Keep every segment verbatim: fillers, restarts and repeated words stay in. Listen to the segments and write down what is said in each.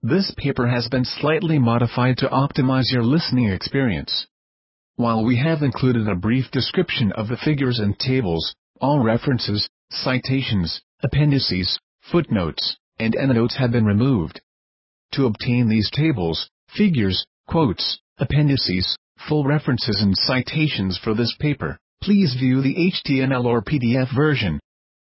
This paper has been slightly modified to optimize your listening experience. While we have included a brief description of the figures and tables, all references, citations, appendices, footnotes, and endnotes have been removed. To obtain these tables, figures, quotes, appendices, full references and citations for this paper, please view the H T M L or P D F version.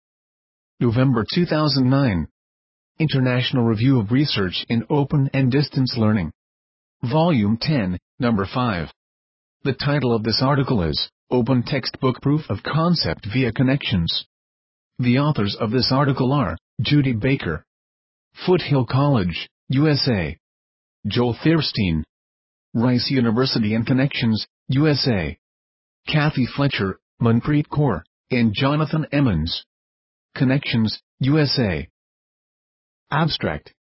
November two thousand nine. International Review of Research in Open and Distance Learning. Volume ten, Number five. The title of this article is, Open Textbook Proof of Concept via Connections. The authors of this article are, Judy Baker, Foothill College, U S A. Joel Thierstein, Rice University and Connections, U S A. Kathy Fletcher, Manpreet Kaur, and Jonathan Emmons. Connections, U S A. Abstract.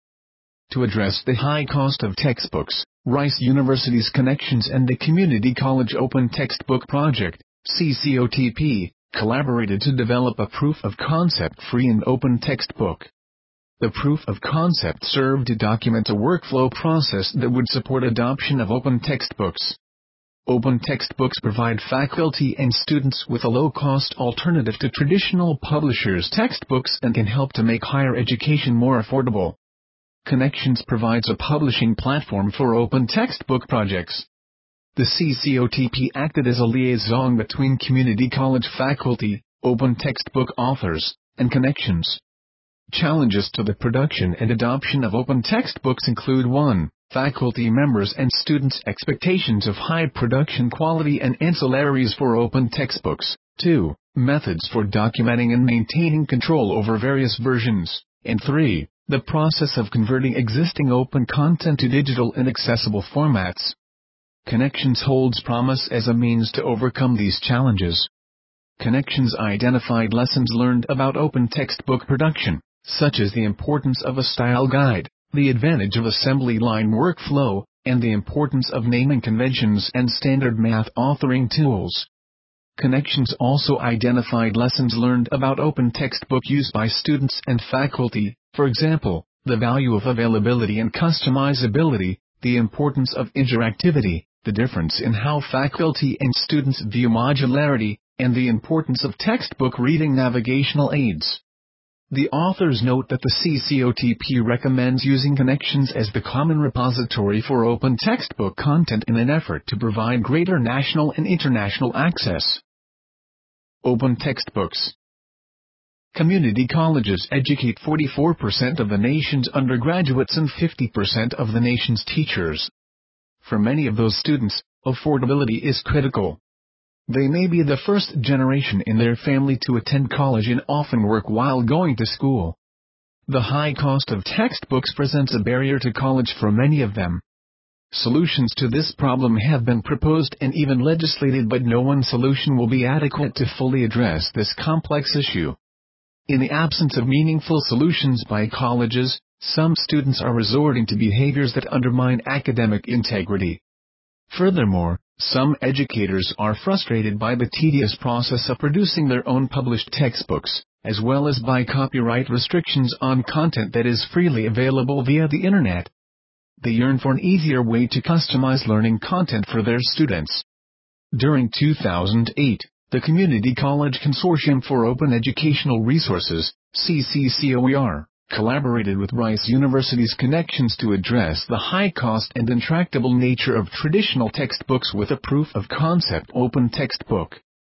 To address the high cost of textbooks, Rice University's Connections and the Community College Open Textbook Project, C C O T P, collaborated to develop a proof of concept free and open textbook. The proof of concept served to document a workflow process that would support adoption of open textbooks. Open textbooks provide faculty and students with a low-cost alternative to traditional publishers' textbooks and can help to make higher education more affordable. Connections provides a publishing platform for open textbook projects. The C C O T P acted as a liaison between community college faculty, open textbook authors, and Connections. Challenges to the production and adoption of open textbooks include one. Faculty members and students' expectations of high production quality and ancillaries for open textbooks, two. Methods for documenting and maintaining control over various versions, and three. The process of converting existing open content to digital and accessible formats. Connections holds promise as a means to overcome these challenges. Connections identified lessons learned about open textbook production, such as the importance of a style guide, the advantage of assembly line workflow, and the importance of naming conventions and standard math authoring tools. Connections also identified lessons learned about open textbook use by students and faculty, for example, the value of availability and customizability, the importance of interactivity, the difference in how faculty and students view modularity, and the importance of textbook reading navigational aids. The authors note that the C C O T P recommends using Connections as the common repository for open textbook content in an effort to provide greater national and international access. Open textbooks. Community colleges educate forty-four percent of the nation's undergraduates and fifty percent of the nation's teachers. For many of those students, affordability is critical. They may be the first generation in their family to attend college and often work while going to school. The high cost of textbooks presents a barrier to college for many of them. Solutions to this problem have been proposed and even legislated, but no one solution will be adequate to fully address this complex issue. In the absence of meaningful solutions by colleges, some students are resorting to behaviors that undermine academic integrity. Furthermore, some educators are frustrated by the tedious process of producing their own published textbooks, as well as by copyright restrictions on content that is freely available via the Internet. They yearn for an easier way to customize learning content for their students. During two thousand eight, the Community College Consortium for Open Educational Resources, C C C O E R, collaborated with Rice University's Connections to address the high cost and intractable nature of traditional textbooks with a proof of concept open textbook.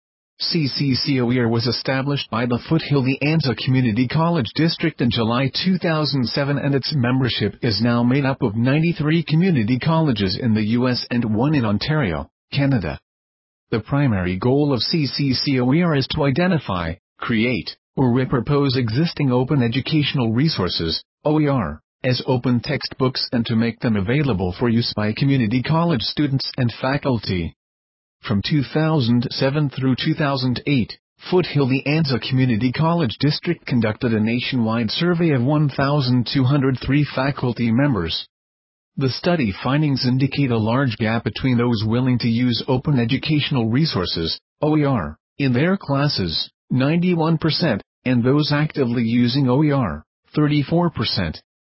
C C C O E R was established by the Foothill The Anza Community College District in July two thousand seven, and its membership is now made up of ninety-three community colleges in the U S and one in Ontario, Canada. The primary goal of C C C O E R is to identify, create, or repurpose existing open educational resources, O E R, as open textbooks and to make them available for use by community college students and faculty. From two thousand seven through two thousand eight, Foothill The Anza Community College District conducted a nationwide survey of one thousand two hundred three faculty members. The study findings indicate a large gap between those willing to use open educational resources, O E R, in their classes, ninety-one percent, and those actively using O E R, thirty-four percent.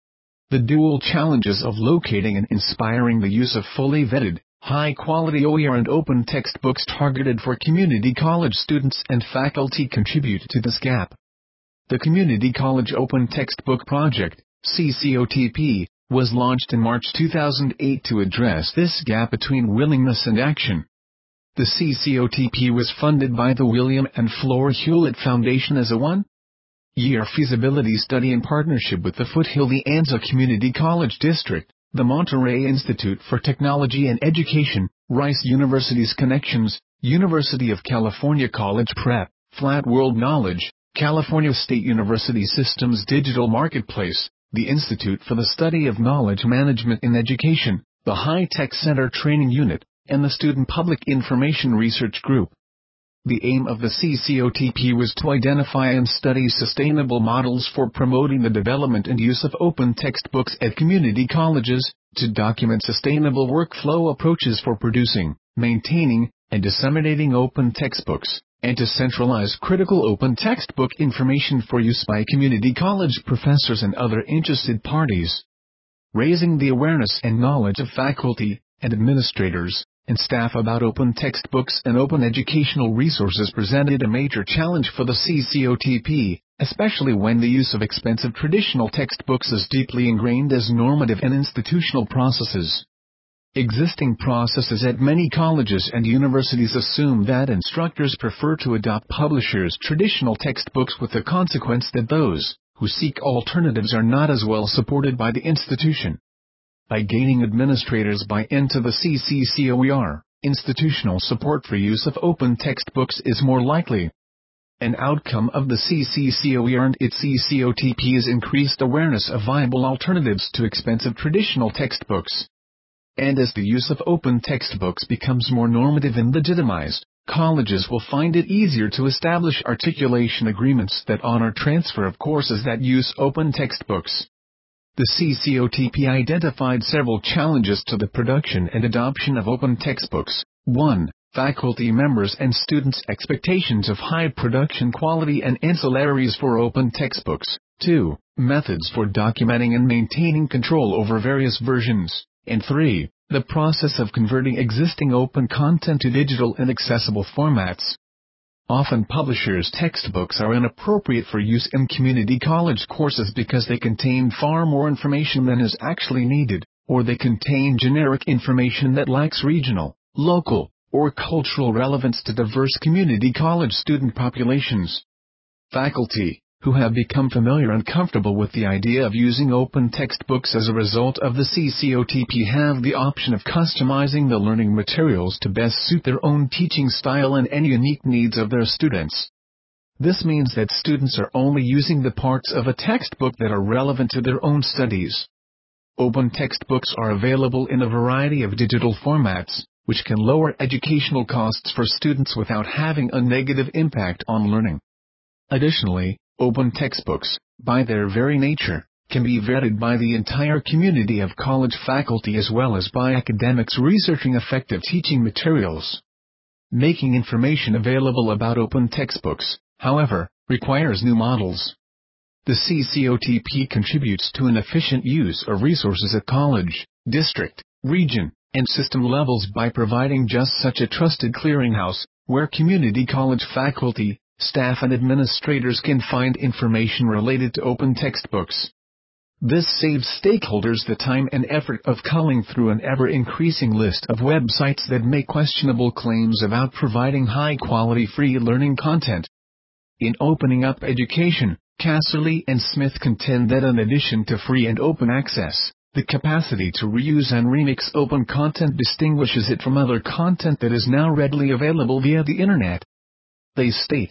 The dual challenges of locating and inspiring the use of fully vetted, high-quality O E R and open textbooks targeted for community college students and faculty contribute to this gap. The Community College Open Textbook Project, C C O T P, was launched in March two thousand eight to address this gap between willingness and action. The C C O T P was funded by the William and Flora Hewlett Foundation as a one-year feasibility study in partnership with the Foothill De Anza Community College District, the Monterey Institute for Technology and Education, Rice University's Connections, University of California College Prep, Flat World Knowledge, California State University Systems Digital Marketplace, the Institute for the Study of Knowledge Management in Education, the High Tech Center Training Unit, and the Student Public Information Research Group. The aim of the C C O T P was to identify and study sustainable models for promoting the development and use of open textbooks at community colleges, to document sustainable workflow approaches for producing, maintaining, and disseminating open textbooks, and to centralize critical open textbook information for use by community college professors and other interested parties. Raising the awareness and knowledge of faculty and administrators and staff about open textbooks and open educational resources presented a major challenge for the C C O T P, especially when the use of expensive traditional textbooks is deeply ingrained as normative and institutional processes. Existing processes at many colleges and universities assume that instructors prefer to adopt publishers' traditional textbooks, with the consequence that those who seek alternatives are not as well supported by the institution. By gaining administrators buy-in to the C C C O E R, institutional support for use of open textbooks is more likely. An outcome of the C C C O E R and its C C O T P is increased awareness of viable alternatives to expensive traditional textbooks. And as the use of open textbooks becomes more normative and legitimized, colleges will find it easier to establish articulation agreements that honor transfer of courses that use open textbooks. The C C O T P identified several challenges to the production and adoption of open textbooks. one. Faculty members and students' expectations of high production quality and ancillaries for open textbooks. two. Methods for documenting and maintaining control over various versions. And three. The process of converting existing open content to digital and accessible formats. Often publishers' textbooks are inappropriate for use in community college courses because they contain far more information than is actually needed, or they contain generic information that lacks regional, local, or cultural relevance to diverse community college student populations. Faculty, who have become familiar and comfortable with the idea of using open textbooks as a result of the C C O T P, have the option of customizing the learning materials to best suit their own teaching style and any unique needs of their students. This means that students are only using the parts of a textbook that are relevant to their own studies. Open textbooks are available in a variety of digital formats, which can lower educational costs for students without having a negative impact on learning. Additionally, open textbooks, by their very nature, can be vetted by the entire community of college faculty as well as by academics researching effective teaching materials. Making information available about open textbooks, however, requires new models. The C C O T P contributes to an efficient use of resources at college, district, region, and system levels by providing just such a trusted clearinghouse, where community college faculty, staff and administrators can find information related to open textbooks. This saves stakeholders the time and effort of culling through an ever-increasing list of websites that make questionable claims about providing high-quality free learning content. In Opening Up Education, Casserly and Smith contend that in addition to free and open access, the capacity to reuse and remix open content distinguishes it from other content that is now readily available via the Internet. They state,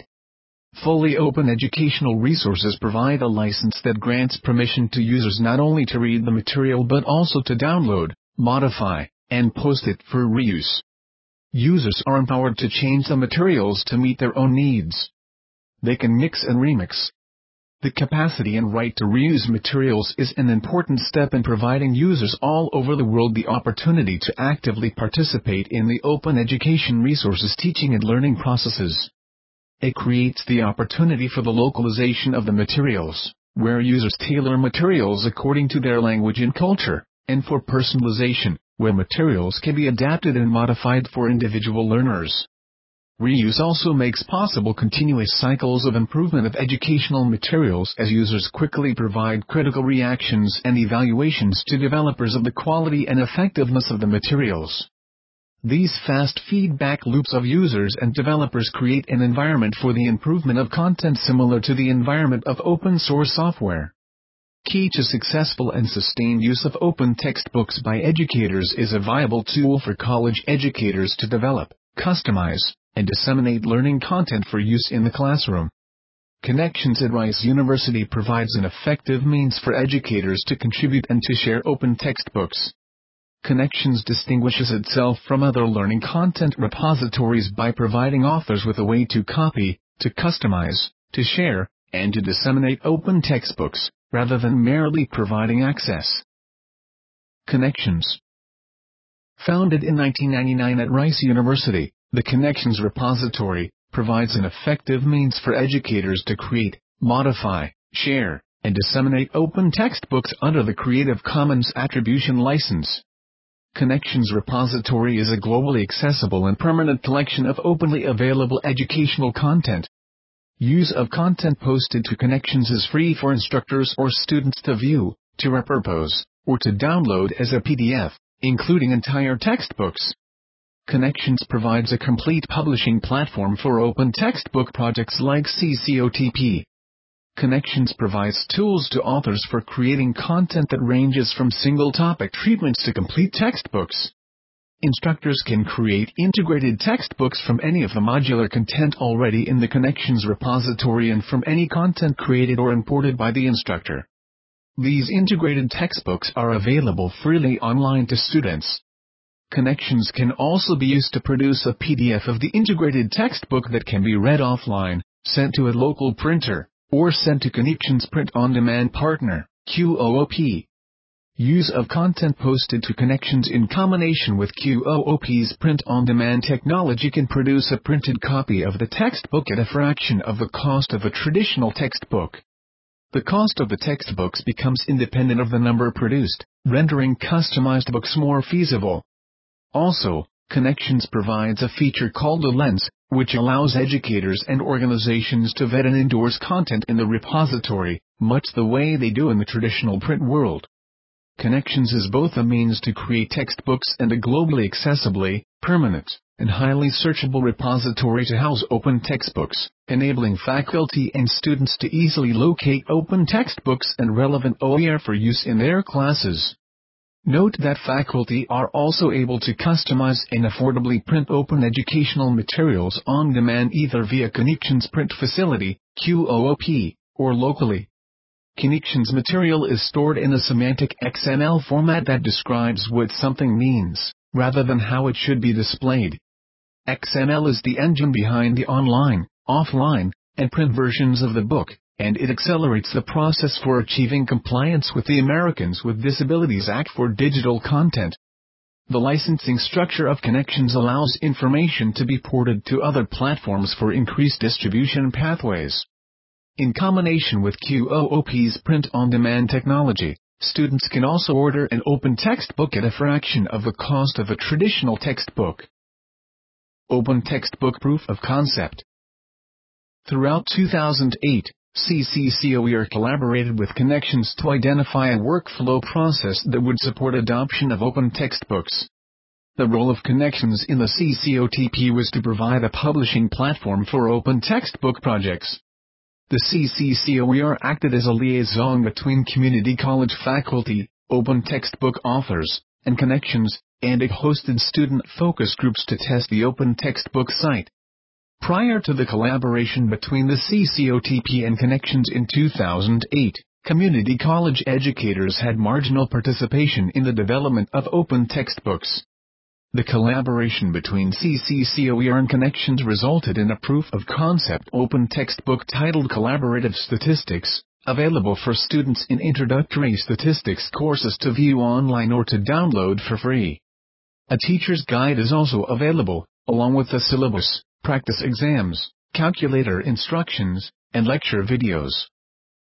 fully open educational resources provide a license that grants permission to users not only to read the material but also to download, modify, and post it for reuse. Users are empowered to change the materials to meet their own needs. They can mix and remix. The capacity and right to reuse materials is an important step in providing users all over the world the opportunity to actively participate in the open education resources teaching and learning processes. It creates the opportunity for the localization of the materials, where users tailor materials according to their language and culture, and for personalization, where materials can be adapted and modified for individual learners. Reuse also makes possible continuous cycles of improvement of educational materials as users quickly provide critical reactions and evaluations to developers of the quality and effectiveness of the materials. These fast feedback loops of users and developers create an environment for the improvement of content similar to the environment of open source software. Key to successful and sustained use of open textbooks by educators is a viable tool for college educators to develop, customize, and disseminate learning content for use in the classroom. Connections at Rice University provides an effective means for educators to contribute and to share open textbooks. Connections distinguishes itself from other learning content repositories by providing authors with a way to copy, to customize, to share, and to disseminate open textbooks, rather than merely providing access. Connections. Founded in nineteen ninety-nine at Rice University, the Connections repository provides an effective means for educators to create, modify, share, and disseminate open textbooks under the Creative Commons Attribution License. Connections repository is a globally accessible and permanent collection of openly available educational content. Use of content posted to Connections is free for instructors or students to view, to repurpose, or to download as a P D F, including entire textbooks. Connections provides a complete publishing platform for open textbook projects like C C O T P. Connections provides tools to authors for creating content that ranges from single-topic treatments to complete textbooks. Instructors can create integrated textbooks from any of the modular content already in the Connections repository and from any content created or imported by the instructor. These integrated textbooks are available freely online to students. Connections can also be used to produce a P D F of the integrated textbook that can be read offline, sent to a local printer, or sent to Connections Print On Demand Partner, Q O O P. Use of content posted to Connections in combination with Q O O P's print-on-demand technology can produce a printed copy of the textbook at a fraction of the cost of a traditional textbook. The cost of the textbooks becomes independent of the number produced, rendering customized books more feasible. Also, Connections provides a feature called a lens, which allows educators and organizations to vet and endorse content in the repository, much the way they do in the traditional print world. Connections is both a means to create textbooks and a globally accessibly, permanent, and highly searchable repository to house open textbooks, enabling faculty and students to easily locate open textbooks and relevant O E R for use in their classes. Note that faculty are also able to customize and affordably print open educational materials on demand either via Connections Print Facility, Q O O P, or locally. Connections material is stored in a semantic X M L format that describes what something means, rather than how it should be displayed. X M L is the engine behind the online, offline, and print versions of the book, and it accelerates the process for achieving compliance with the Americans with Disabilities Act for digital content. The licensing structure of Connections allows information to be ported to other platforms for increased distribution pathways. In combination with Q O O P's print-on-demand technology, students can also order an open textbook at a fraction of the cost of a traditional textbook. Open Textbook Proof of Concept. Throughout two thousand eight, C C C O E R collaborated with Connections to identify a workflow process that would support adoption of open textbooks. The role of Connections in the C C O T P was to provide a publishing platform for open textbook projects. The C C C O E R acted as a liaison between community college faculty, open textbook authors, and Connections, and it hosted student focus groups to test the open textbook site. Prior to the collaboration between the C C O T P and Connections in two thousand eight, community college educators had marginal participation in the development of open textbooks. The collaboration between C C C O E R and Connections resulted in a proof-of-concept open textbook titled Collaborative Statistics, available for students in introductory statistics courses to view online or to download for free. A teacher's guide is also available, along with the syllabus, practice exams, calculator instructions, and lecture videos.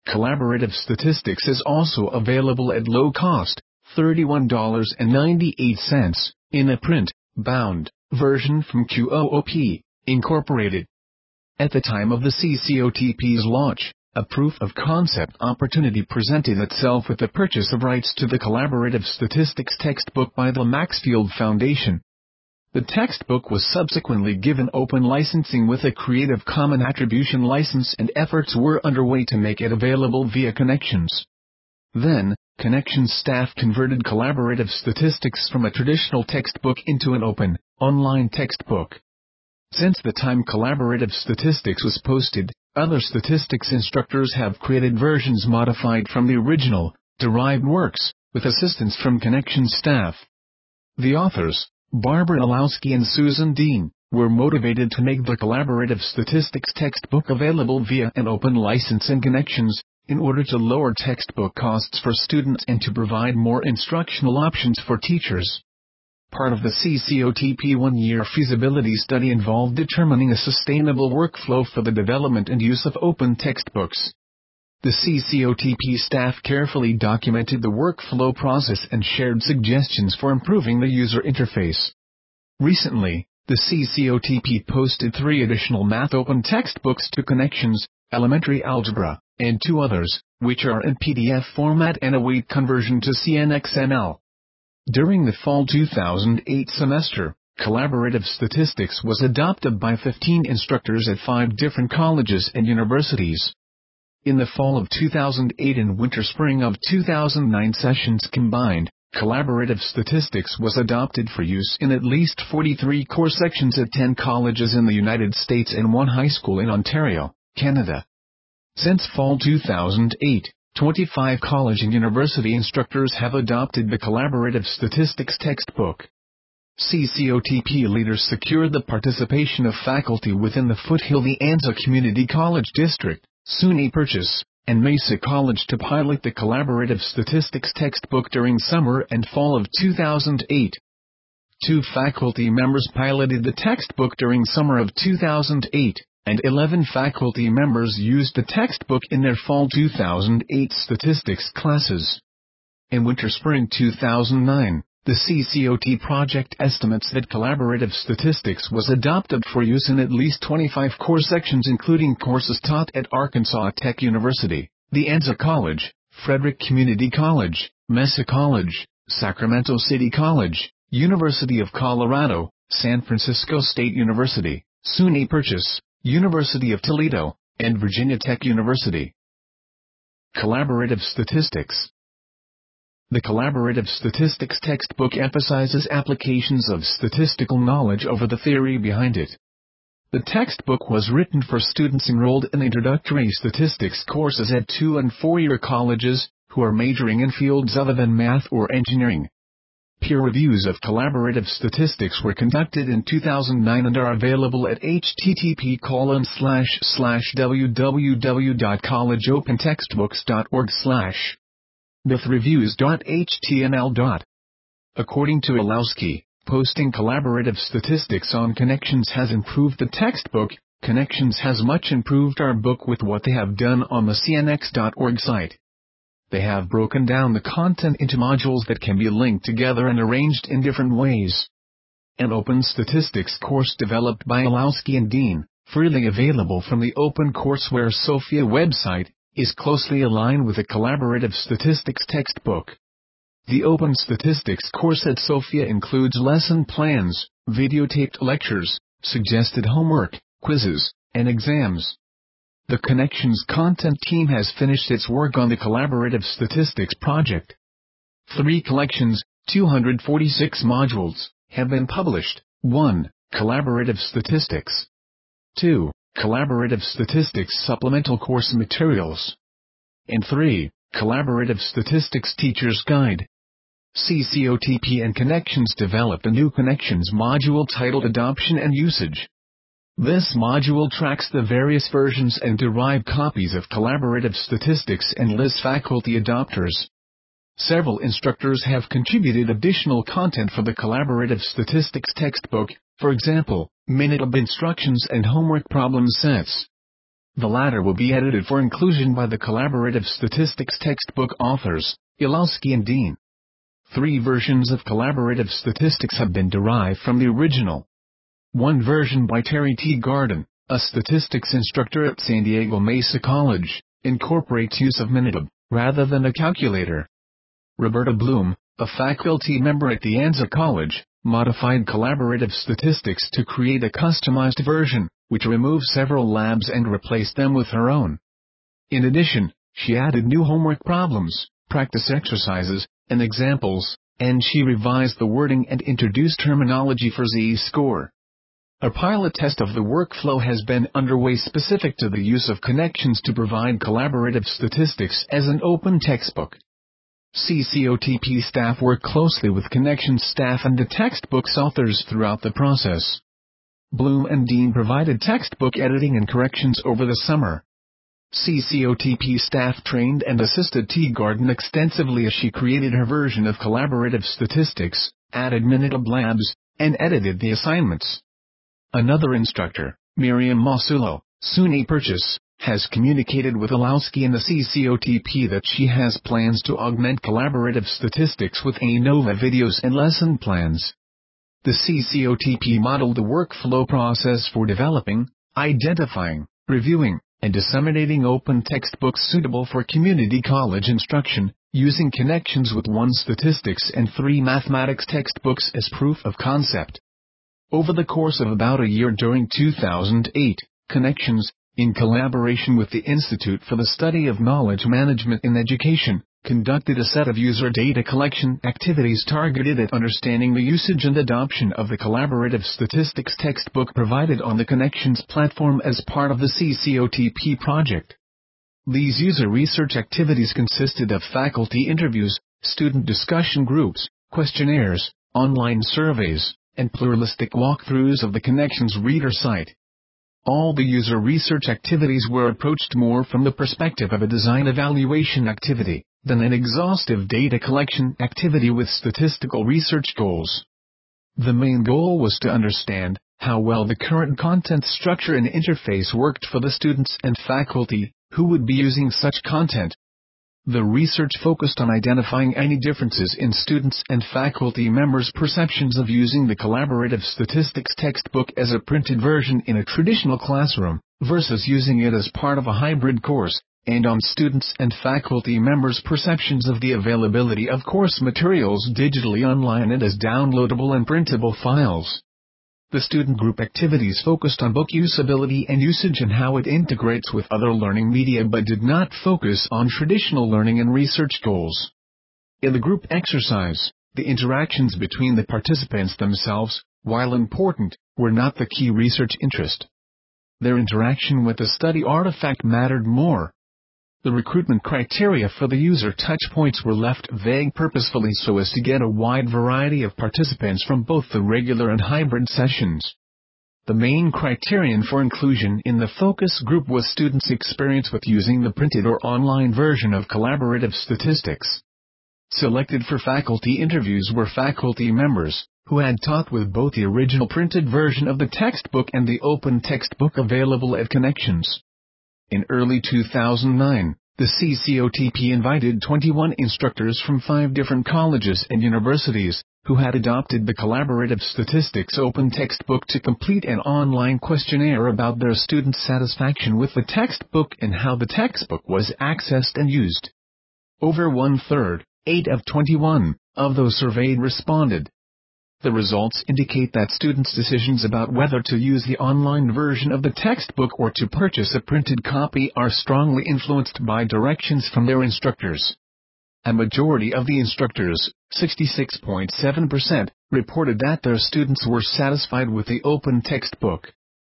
Collaborative Statistics is also available at low cost, thirty-one dollars and ninety-eight cents, in a print, bound, version from Coop, Incorporated. At the time of the C C O T P's launch, a proof of concept opportunity presented itself with the purchase of rights to the Collaborative Statistics textbook by the Maxfield Foundation. The textbook was subsequently given open licensing with a Creative Commons Attribution license, and efforts were underway to make it available via Connections. Then, Connections staff converted Collaborative Statistics from a traditional textbook into an open, online textbook. Since the time Collaborative Statistics was posted, other statistics instructors have created versions modified from the original, derived works, with assistance from Connections staff. The authors, Barbara Olowski and Susan Dean, were motivated to make the Collaborative Statistics textbook available via an open license in Connections, in order to lower textbook costs for students and to provide more instructional options for teachers. Part of the C C O T P one-year feasibility study involved determining a sustainable workflow for the development and use of open textbooks. The C C O T P staff carefully documented the workflow process and shared suggestions for improving the user interface. Recently, the C C O T P posted three additional math open textbooks to Connections, Elementary Algebra, and two others, which are in P D F format and await conversion to C N X M L. During the fall two thousand eight semester, Collaborative Statistics was adopted by fifteen instructors at five different colleges and universities. In the fall of two thousand eight and winter-spring of two thousand nine sessions combined, Collaborative Statistics was adopted for use in at least forty-three course sections at ten colleges in the United States and one high school in Ontario, Canada. Since fall two thousand eight, twenty-five college and university instructors have adopted the Collaborative Statistics textbook. C C O T P leaders secured the participation of faculty within the Foothill De Anza Community College District, SUNY Purchase, and Mesa College to pilot the Collaborative Statistics textbook during summer and fall of two thousand eight. Two faculty members piloted the textbook during summer of two thousand eight, and eleven faculty members used the textbook in their fall two thousand eight statistics classes. In winter-spring two thousand nine, the C C O T project estimates that Collaborative Statistics was adopted for use in at least twenty-five course sections, including courses taught at Arkansas Tech University, De Anza College, Frederick Community College, Mesa College, Sacramento City College, University of Colorado, San Francisco State University, SUNY Purchase, University of Toledo, and Virginia Tech University. Collaborative Statistics. The Collaborative Statistics textbook emphasizes applications of statistical knowledge over the theory behind it. The textbook was written for students enrolled in introductory statistics courses at two- and four-year colleges, who are majoring in fields other than math or engineering. Peer reviews of Collaborative Statistics were conducted in two thousand nine and are available at h t t p colon slash slash w w w dot college open textbooks dot org slash with reviews dot h t m l. According to Olowski, posting Collaborative Statistics on Connections has improved the textbook. Connections has much improved our book with what they have done on the c n x dot org site. They have broken down the content into modules that can be linked together and arranged in different ways. An open statistics course developed by Olowski and Dean, freely available from the OpenCourseware Sophia website, is closely aligned with the Collaborative Statistics textbook. The Open Statistics course at Sophia includes lesson plans, videotaped lectures, suggested homework, quizzes, and exams. The Connections content team has finished its work on the Collaborative Statistics project. Three collections, two hundred forty-six modules, have been published. one. Collaborative Statistics. two. Collaborative Statistics Supplemental Course Materials. And three. Collaborative Statistics Teacher's Guide. C C O T P and Connections developed a new Connections module titled Adoption and Usage. This module tracks the various versions and derived copies of Collaborative Statistics and lists faculty adopters. Several instructors have contributed additional content for the Collaborative Statistics textbook, for example, minute of instructions and homework problem sets. The latter will be edited for inclusion by the Collaborative Statistics textbook authors, Ilowsky and Dean. Three versions of Collaborative Statistics have been derived from the original. One version by Terry T. Garden, a statistics instructor at San Diego Mesa College, incorporates use of Minitab, rather than a calculator. Roberta Bloom, a faculty member at De Anza College, modified Collaborative Statistics to create a customized version, which removed several labs and replaced them with her own. In addition, she added new homework problems, practice exercises, and examples, and she revised the wording and introduced terminology for Z-score. A pilot test of the workflow has been underway specific to the use of Connections to provide Collaborative Statistics as an open textbook. C C O T P staff work closely with Connections staff and the textbook's authors throughout the process. Bloom and Dean provided textbook editing and corrections over the summer. C C O T P staff trained and assisted T. Garden extensively as she created her version of Collaborative Statistics, added Minitab labs, and edited the assignments. Another instructor, Miriam Masulo, SUNY Purchase, has communicated with Ilowsky and the C C O T P that she has plans to augment Collaborative Statistics with ANOVA videos and lesson plans. The C C O T P modeled the workflow process for developing, identifying, reviewing, and disseminating open textbooks suitable for community college instruction, using Connections with one statistics and three mathematics textbooks as proof of concept. Over the course of about a year during two thousand eight, Connections, in collaboration with the Institute for the Study of Knowledge Management in Education, conducted a set of user data collection activities targeted at understanding the usage and adoption of the Collaborative Statistics textbook provided on the Connections platform as part of the C C O T P project. These user research activities consisted of faculty interviews, student discussion groups, questionnaires, online surveys, and pluralistic walkthroughs of the Connections reader site. All the user research activities were approached more from the perspective of a design evaluation activity than an exhaustive data collection activity with statistical research goals. The main goal was to understand how well the current content structure and interface worked for the students and faculty who would be using such content. The research focused on identifying any differences in students' and faculty members' perceptions of using the Collaborative Statistics textbook as a printed version in a traditional classroom, versus using it as part of a hybrid course, and on students' and faculty members' perceptions of the availability of course materials digitally online and as downloadable and printable files. The student group activities focused on book usability and usage and how it integrates with other learning media but did not focus on traditional learning and research goals. In the group exercise, the interactions between the participants themselves, while important, were not the key research interest. Their interaction with the study artifact mattered more. The recruitment criteria for the user touchpoints were left vague purposefully so as to get a wide variety of participants from both the regular and hybrid sessions. The main criterion for inclusion in the focus group was students' experience with using the printed or online version of Collaborative Statistics. Selected for faculty interviews were faculty members who had taught with both the original printed version of the textbook and the open textbook available at Connections. In early two thousand nine, the C C O T P invited twenty-one instructors from five different colleges and universities, who had adopted the Collaborative Statistics open textbook to complete an online questionnaire about their students' satisfaction with the textbook and how the textbook was accessed and used. Over one-third, eight of twenty-one, of those surveyed responded. The results indicate that students' decisions about whether to use the online version of the textbook or to purchase a printed copy are strongly influenced by directions from their instructors. A majority of the instructors, sixty-six point seven percent, reported that their students were satisfied with the open textbook.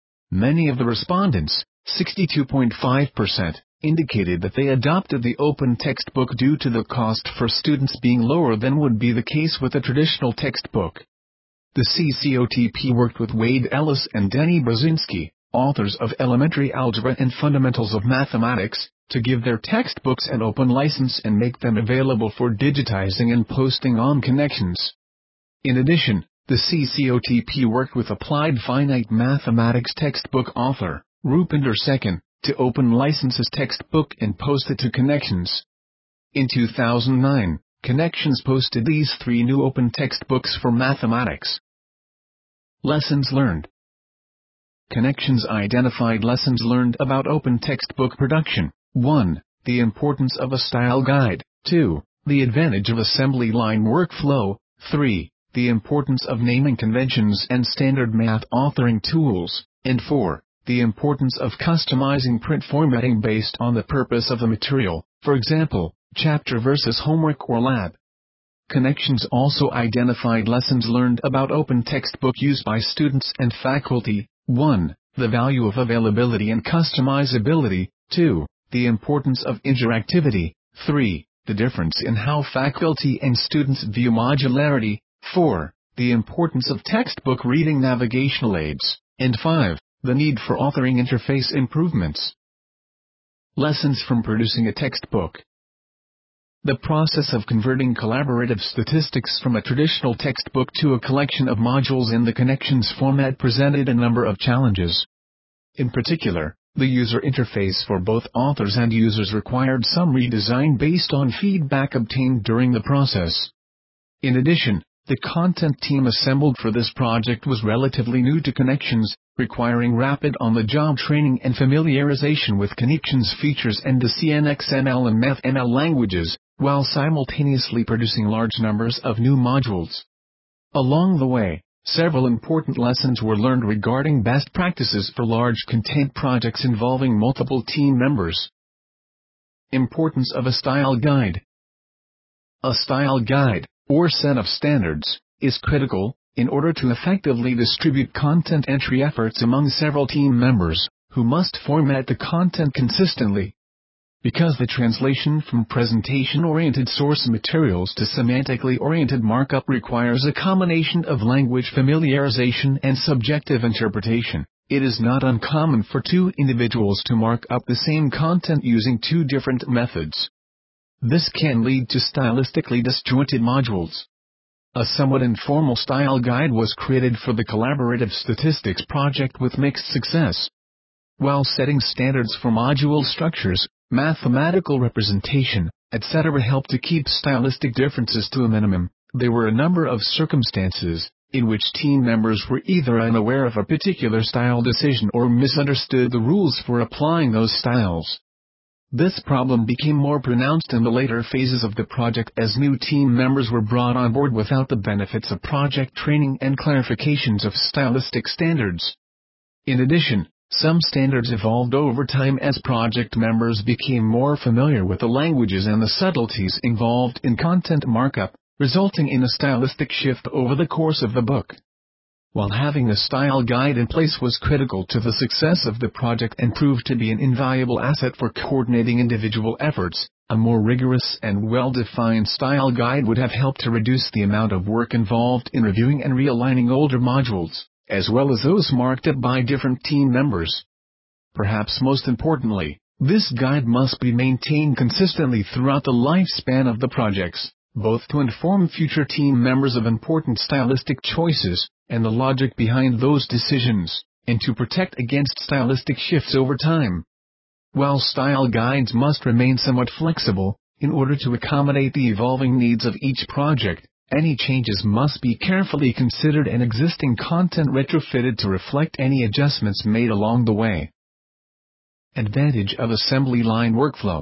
Many of the respondents, sixty-two point five percent, indicated that they adopted the open textbook due to the cost for students being lower than would be the case with a traditional textbook. The C C O T P worked with Wade Ellis and Denny Brzezinski, authors of Elementary Algebra and Fundamentals of Mathematics, to give their textbooks an open license and make them available for digitizing and posting on Connections. In addition, the C C O T P worked with Applied Finite Mathematics textbook author, Rupinder Sekin, to open License's textbook and post it to Connections. In two thousand nine, Connections posted these three new open textbooks for mathematics. Lessons learned. Connections identified lessons learned about open textbook production. one. The importance of a style guide. two. The advantage of assembly line workflow. three. The importance of naming conventions and standard math authoring tools. And four. The importance of customizing print formatting based on the purpose of the material, for example, chapter versus homework or lab. Connections also identified lessons learned about open textbook use by students and faculty. one. The value of availability and customizability. two. The importance of interactivity. three. The difference in how faculty and students view modularity. four. The importance of textbook reading navigational aids. And five. The need for authoring interface improvements. Lessons from producing a textbook. The process of converting collaborative statistics from a traditional textbook to a collection of modules in the Connections format presented a number of challenges. In particular, the user interface for both authors and users required some redesign based on feedback obtained during the process. In addition, the content team assembled for this project was relatively new to Connections, requiring rapid on-the-job training and familiarization with Connections features and the C N X M L and MathML languages, while simultaneously producing large numbers of new modules. Along the way, several important lessons were learned regarding best practices for large content projects involving multiple team members. Importance of a style guide. A style guide, or set of standards, is critical, in order to effectively distribute content entry efforts among several team members, who must format the content consistently. Because the translation from presentation-oriented source materials to semantically oriented markup requires a combination of language familiarization and subjective interpretation, it is not uncommon for two individuals to mark up the same content using two different methods. This can lead to stylistically disjointed modules. A somewhat informal style guide was created for the collaborative statistics project with mixed success. While setting standards for module structures, mathematical representation, et cetera helped to keep stylistic differences to a minimum, there were a number of circumstances in which team members were either unaware of a particular style decision or misunderstood the rules for applying those styles. This problem became more pronounced in the later phases of the project as new team members were brought on board without the benefits of project training and clarifications of stylistic standards. In addition, some standards evolved over time as project members became more familiar with the languages and the subtleties involved in content markup, resulting in a stylistic shift over the course of the book. While having a style guide in place was critical to the success of the project and proved to be an invaluable asset for coordinating individual efforts, a more rigorous and well-defined style guide would have helped to reduce the amount of work involved in reviewing and realigning older modules, as well as those marked up by different team members. Perhaps most importantly, this guide must be maintained consistently throughout the lifespan of the projects, both to inform future team members of important stylistic choices, and the logic behind those decisions, and to protect against stylistic shifts over time. While style guides must remain somewhat flexible, in order to accommodate the evolving needs of each project, any changes must be carefully considered and existing content retrofitted to reflect any adjustments made along the way. Advantage of assembly line workflow.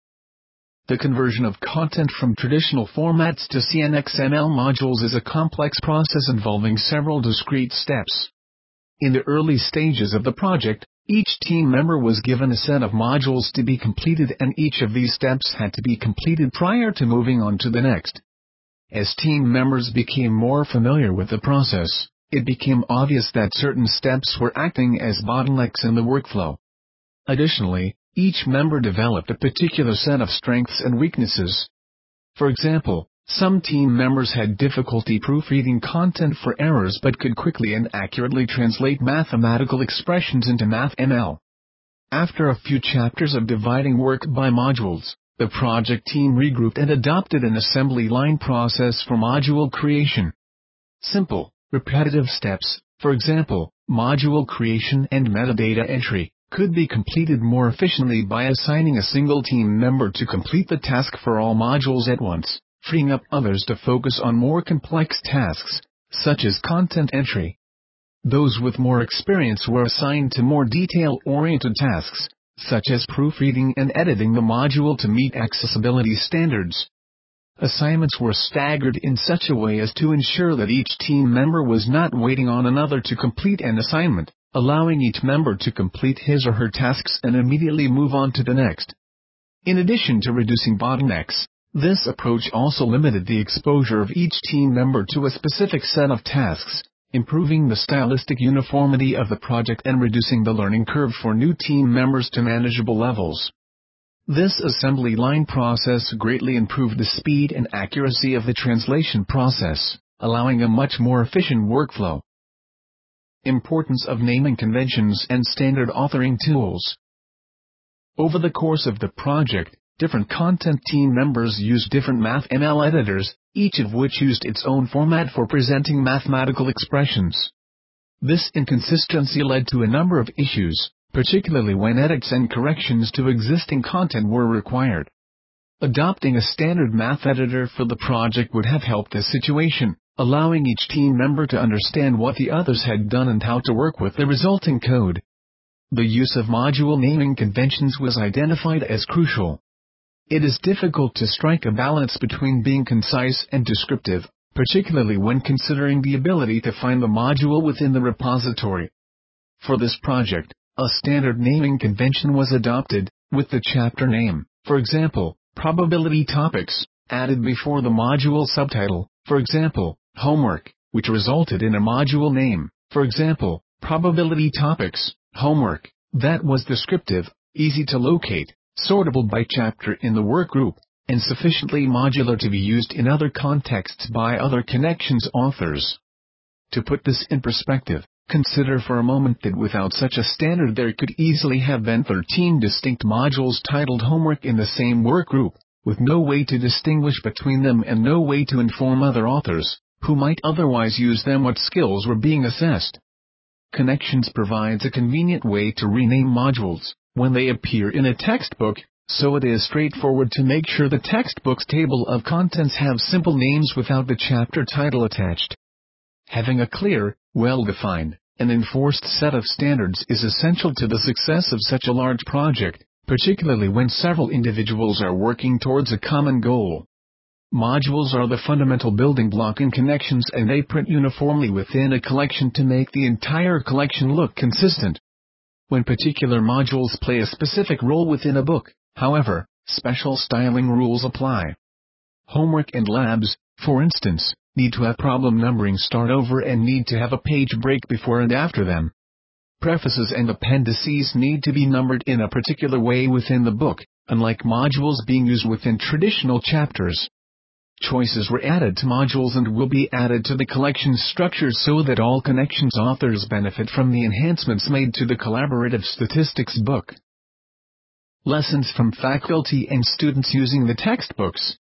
The conversion of content from traditional formats to C N X M L modules is a complex process involving several discrete steps. In the early stages of the project, each team member was given a set of modules to be completed, and each of these steps had to be completed prior to moving on to the next. As team members became more familiar with the process, it became obvious that certain steps were acting as bottlenecks in the workflow. Additionally, each member developed a particular set of strengths and weaknesses. For example, some team members had difficulty proofreading content for errors but could quickly and accurately translate mathematical expressions into MathML. After a few chapters of dividing work by modules, the project team regrouped and adopted an assembly line process for module creation. Simple, repetitive steps, for example, module creation and metadata entry, could be completed more efficiently by assigning a single team member to complete the task for all modules at once, freeing up others to focus on more complex tasks, such as content entry. Those with more experience were assigned to more detail-oriented tasks, such as proofreading and editing the module to meet accessibility standards. Assignments were staggered in such a way as to ensure that each team member was not waiting on another to complete an assignment, allowing each member to complete his or her tasks and immediately move on to the next. In addition to reducing bottlenecks, this approach also limited the exposure of each team member to a specific set of tasks, improving the stylistic uniformity of the project and reducing the learning curve for new team members to manageable levels. This assembly line process greatly improved the speed and accuracy of the translation process, allowing a much more efficient workflow. Importance of naming conventions and standard authoring tools. Over the course of the project, different content team members used different MathML editors, each of which used its own format for presenting mathematical expressions. This inconsistency led to a number of issues, particularly when edits and corrections to existing content were required. Adopting a standard math editor for the project would have helped this situation, allowing each team member to understand what the others had done and how to work with the resulting code. The use of module naming conventions was identified as crucial. It is difficult to strike a balance between being concise and descriptive, particularly when considering the ability to find the module within the repository. For this project, a standard naming convention was adopted, with the chapter name, for example, Probability Topics, added before the module subtitle, for example, Homework, which resulted in a module name, for example, Probability Topics, Homework, that was descriptive, easy to locate, sortable by chapter in the workgroup, and sufficiently modular to be used in other contexts by other Connections authors. To put this in perspective, consider for a moment that without such a standard there could easily have been thirteen distinct modules titled Homework in the same workgroup, with no way to distinguish between them and no way to inform other authors, who might otherwise use them, what skills were being assessed. Connections provides a convenient way to rename modules when they appear in a textbook, so it is straightforward to make sure the textbook's table of contents have simple names without the chapter title attached. Having a clear, well-defined, and enforced set of standards is essential to the success of such a large project, particularly when several individuals are working towards a common goal. Modules are the fundamental building block in Connections, and they print uniformly within a collection to make the entire collection look consistent. When particular modules play a specific role within a book, however, special styling rules apply. Homework and labs, for instance, need to have problem numbering start over and need to have a page break before and after them. Prefaces and appendices need to be numbered in a particular way within the book, unlike modules being used within traditional chapters. Choices were added to modules and will be added to the collection's structure so that all Connections authors benefit from the enhancements made to the collaborative statistics book. Lessons from faculty and students using the textbooks.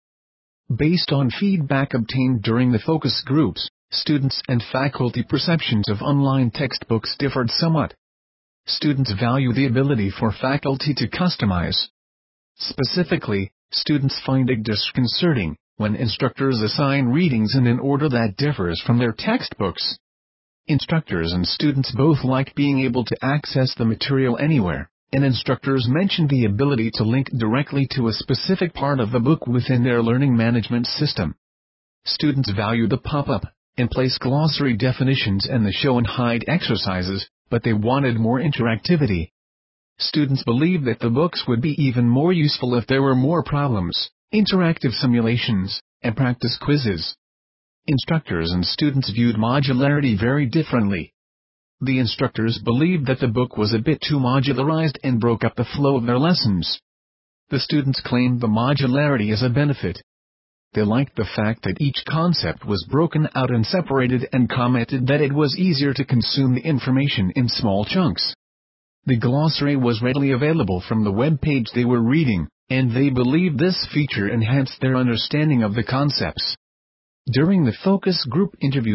Based on feedback obtained during the focus groups, students' and faculty perceptions of online textbooks differed somewhat. Students value the ability for faculty to customize. Specifically, students find it disconcerting when instructors assign readings in an order that differs from their textbooks. Instructors and students both like being able to access the material anywhere, and instructors mention the ability to link directly to a specific part of the book within their learning management system. Students value the pop-up and place glossary definitions and the show and hide exercises, but they wanted more interactivity. Students believe that the books would be even more useful if there were more problems, interactive simulations, and practice quizzes. Instructors and students viewed modularity very differently. The instructors believed that the book was a bit too modularized and broke up the flow of their lessons. The students claimed the modularity as a benefit. They liked the fact that each concept was broken out and separated and commented that it was easier to consume the information in small chunks. The glossary was readily available from the web page they were reading, and they believed this feature enhanced their understanding of the concepts. During the focus group interviews,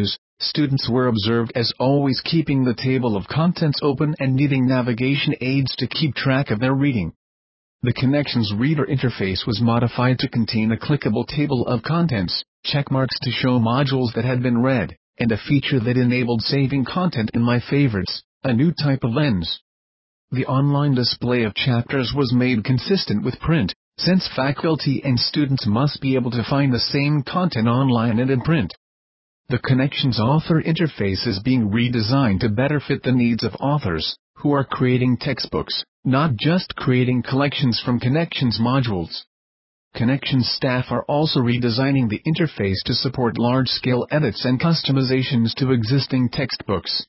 Students were observed as always keeping the table of contents open and needing navigation aids to keep track of their reading. The Connections Reader interface was modified to contain a clickable table of contents, checkmarks to show modules that had been read, and a feature that enabled saving content in My Favorites, a new type of lens. The online display of chapters was made consistent with print, since faculty and students must be able to find the same content online and in print. The Connections Author interface is being redesigned to better fit the needs of authors, who are creating textbooks, not just creating collections from Connections modules. Connections staff are also redesigning the interface to support large-scale edits and customizations to existing textbooks.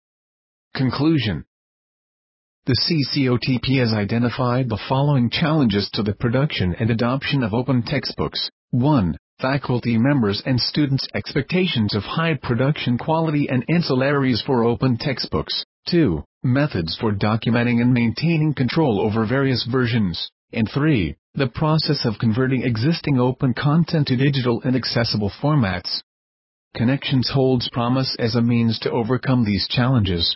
Conclusion. The C C O T P has identified the following challenges to the production and adoption of open textbooks. one. Faculty members and students' expectations of high production quality and ancillaries for open textbooks. two. Methods for documenting and maintaining control over various versions. And three. The process of converting existing open content to digital and accessible formats. Connections holds promise as a means to overcome these challenges.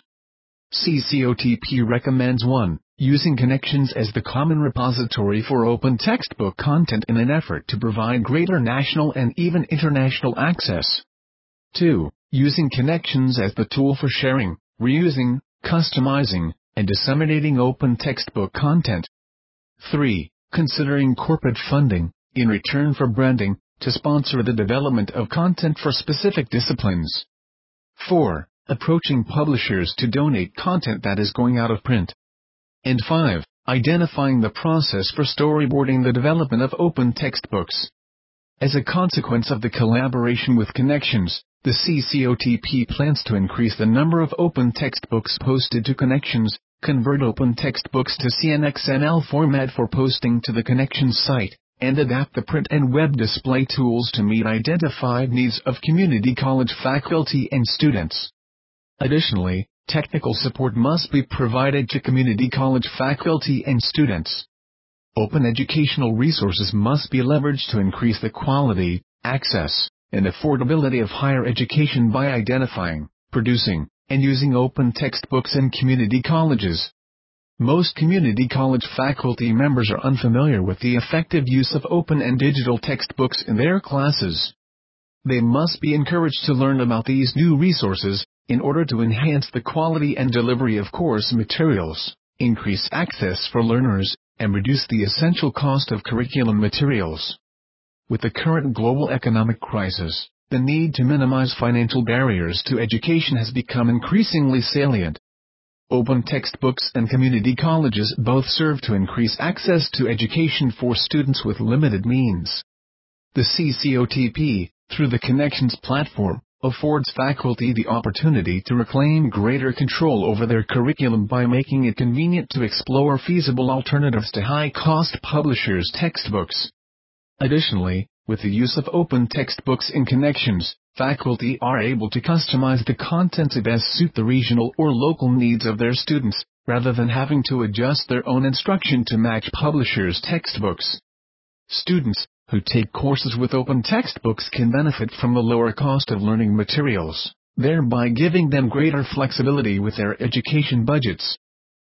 C C O T P recommends one. Using Connections as the common repository for open textbook content in an effort to provide greater national and even international access. two. Using Connections as the tool for sharing, reusing, customizing, and disseminating open textbook content. three. Considering corporate funding, in return for branding, to sponsor the development of content for specific disciplines. four. Approaching publishers to donate content that is going out of print. And five. Identifying the process for storyboarding the development of open textbooks. As a consequence of the collaboration with Connections, the C C O T P plans to increase the number of open textbooks posted to Connections, convert open textbooks to C N X M L format for posting to the Connections site, and adapt the print and web display tools to meet identified needs of community college faculty and students. Additionally, technical support must be provided to community college faculty and students. Open educational resources must be leveraged to increase the quality, access, and affordability of higher education by identifying, producing, and using open textbooks in community colleges. Most community college faculty members are unfamiliar with the effective use of open and digital textbooks in their classes. They must be encouraged to learn about these new resources, in order to enhance the quality and delivery of course materials, increase access for learners, and reduce the essential cost of curriculum materials. With the current global economic crisis, the need to minimize financial barriers to education has become increasingly salient. Open textbooks and community colleges both serve to increase access to education for students with limited means. The C C O T P, through the Connections platform, affords faculty the opportunity to reclaim greater control over their curriculum by making it convenient to explore feasible alternatives to high-cost publishers' textbooks. Additionally, with the use of open textbooks in Connections, faculty are able to customize the content to best suit the regional or local needs of their students, rather than having to adjust their own instruction to match publishers' textbooks. Students who take courses with open textbooks can benefit from the lower cost of learning materials, thereby giving them greater flexibility with their education budgets.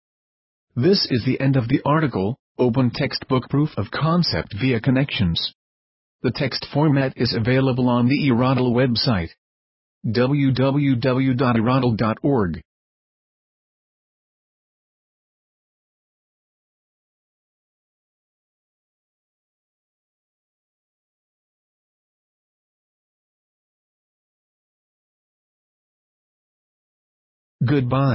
This is the end of the article, Open Textbook Proof of Concept via Connections. The text format is available on the eRaddle website, w w w dot e raddle dot org. Goodbye.